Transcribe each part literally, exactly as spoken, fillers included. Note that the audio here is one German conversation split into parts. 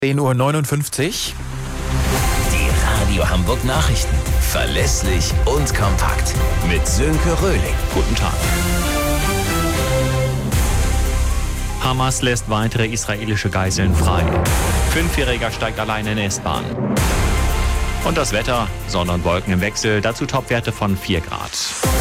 zehn Uhr neunundfünfzig. Die Radio Hamburg Nachrichten. Verlässlich und kompakt. Mit Sönke Röhling. Guten Tag. Hamas lässt weitere israelische Geiseln frei. Fünfjähriger steigt allein in S-Bahn. Und das Wetter, Sonne und Wolken im Wechsel, dazu Topwerte von vier Grad.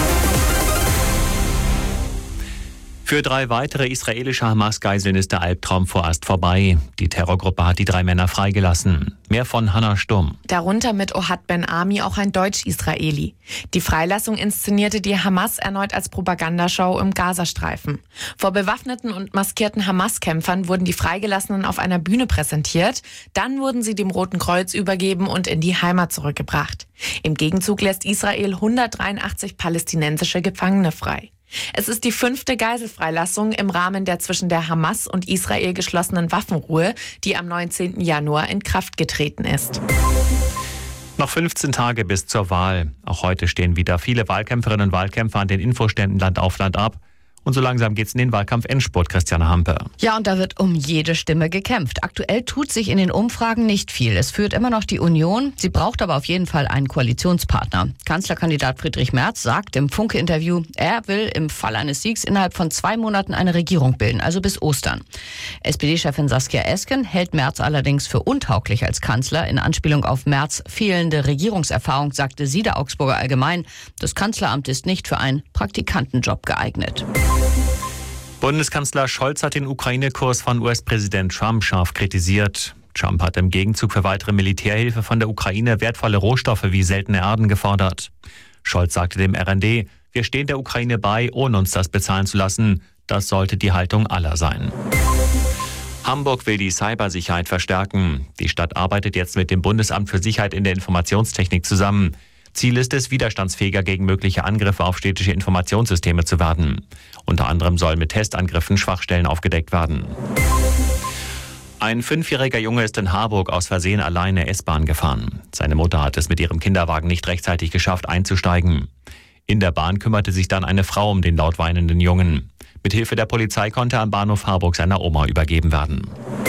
Für drei weitere israelische Hamas-Geiseln ist der Albtraum vorerst vorbei. Die Terrorgruppe hat die drei Männer freigelassen. Mehr von Hannah Sturm. Darunter mit Ohad Ben Ami auch ein Deutsch-Israeli. Die Freilassung inszenierte die Hamas erneut als Propagandashow im Gazastreifen. Vor bewaffneten und maskierten Hamas-Kämpfern wurden die Freigelassenen auf einer Bühne präsentiert. Dann wurden sie dem Roten Kreuz übergeben und in die Heimat zurückgebracht. Im Gegenzug lässt Israel hundertdreiundachtzig palästinensische Gefangene frei. Es ist die fünfte Geiselfreilassung im Rahmen der zwischen der Hamas und Israel geschlossenen Waffenruhe, die am neunzehnten Januar in Kraft getreten ist. Noch fünfzehn Tage bis zur Wahl. Auch heute stehen wieder viele Wahlkämpferinnen und Wahlkämpfer an den Infoständen Land auf Land ab. Und so langsam geht's in den Wahlkampf-Endspurt, Christiane Hampe. Ja, und da wird um jede Stimme gekämpft. Aktuell tut sich in den Umfragen nicht viel. Es führt immer noch die Union. Sie braucht aber auf jeden Fall einen Koalitionspartner. Kanzlerkandidat Friedrich Merz sagt im Funke-Interview, er will im Fall eines Siegs innerhalb von zwei Monaten eine Regierung bilden, also bis Ostern. S P D-Chefin Saskia Esken hält Merz allerdings für untauglich als Kanzler. In Anspielung auf Merz' fehlende Regierungserfahrung sagte sie der Augsburger Allgemein, das Kanzleramt ist nicht für einen Praktikantenjob geeignet. Bundeskanzler Scholz hat den Ukraine-Kurs von U S-Präsident Trump scharf kritisiert. Trump hat im Gegenzug für weitere Militärhilfe von der Ukraine wertvolle Rohstoffe wie seltene Erden gefordert. Scholz sagte dem R N D, wir stehen der Ukraine bei, ohne uns das bezahlen zu lassen. Das sollte die Haltung aller sein. Hamburg will die Cybersicherheit verstärken. Die Stadt arbeitet jetzt mit dem Bundesamt für Sicherheit in der Informationstechnik zusammen. Ziel ist es, widerstandsfähiger gegen mögliche Angriffe auf städtische Informationssysteme zu werden. Unter anderem sollen mit Testangriffen Schwachstellen aufgedeckt werden. Ein fünfjähriger Junge ist in Harburg aus Versehen alleine S-Bahn gefahren. Seine Mutter hat es mit ihrem Kinderwagen nicht rechtzeitig geschafft, einzusteigen. In der Bahn kümmerte sich dann eine Frau um den laut weinenden Jungen. Mithilfe der Polizei konnte er am Bahnhof Harburg seiner Oma übergeben werden.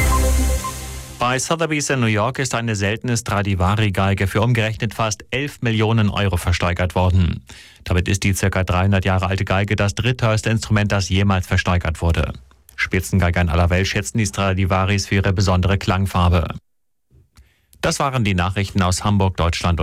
Bei Sotheby's in New York ist eine seltene Stradivari-Geige für umgerechnet fast elf Millionen Euro versteigert worden. Damit ist die ca. dreihundert Jahre alte Geige das drittteuerste Instrument, das jemals versteigert wurde. Spitzengeiger in aller Welt schätzen die Stradivaris für ihre besondere Klangfarbe. Das waren die Nachrichten aus Hamburg, Deutschland und